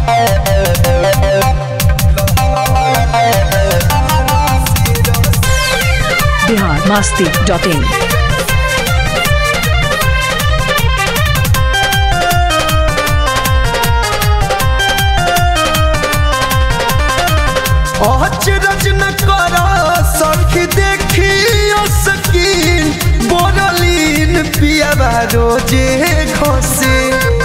biharmasti.in अचरज न करा सखी देखी सकीन बोरलीन पियावा रोजे घसे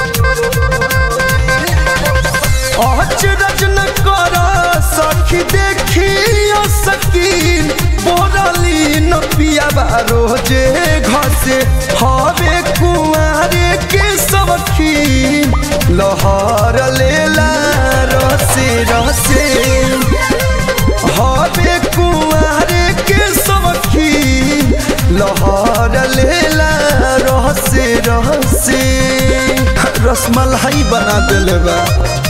अचरज न करा सखी देखी सकीन बोरलीन पियावा रोजे घसे हवे कुआरे के सखीन लहर लेला रसे रसे हवे कुआरे के सखी लहर लेला रहसे रहसे रसमलाई बना दिले बा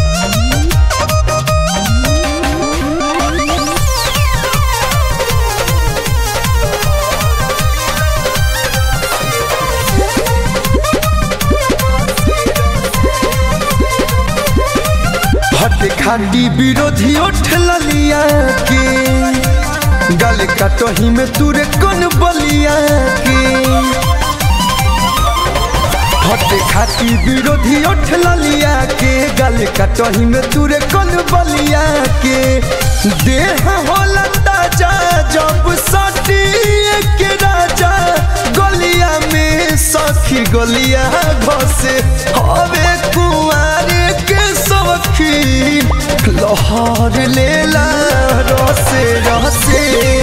खाटी विरोधी उठला लिया के गल कटही में तुरे कौन बलिया के हटे खाटी विरोधी उठला लिया के गल कटही में तुरे कौन बलिया के देह होला ताजा जब सटी के राजा गलिया में सखी गलिया घसे हवे कुआरे के सखी लहर लेला रसे रसे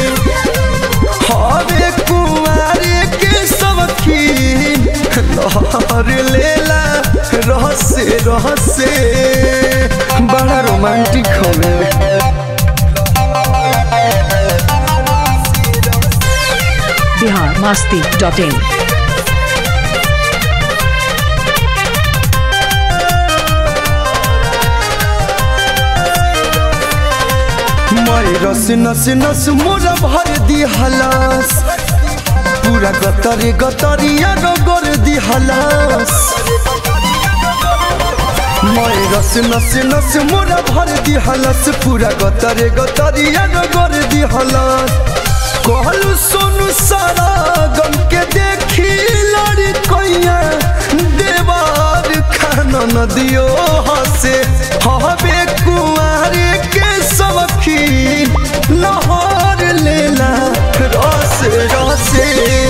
हवे कुआरे के सखी लहर लेला रसे रसे बड़ा रोमांटिक हवे biharmasti.in रस नस नस मोरा भर दी हलास पूरा गतरे गतरिया गोर दी हलास रस नस नस मोरा भर दी हलास पूरा गतरे गतरिया गोर दी हलास कहलू सोनू सारा गम के देखी लड़ी कोइया देवार खाना न दियो हसे हवे कुआरे के सखी लहर लेला रस रसे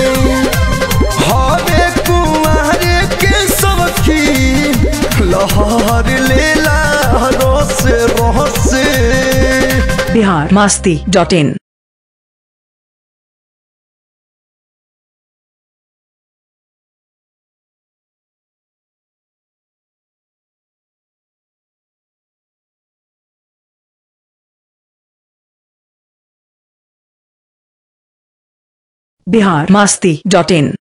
हवे कुआरे के सखी लहर लेला रस रसे biharmasti.in biharmasti.in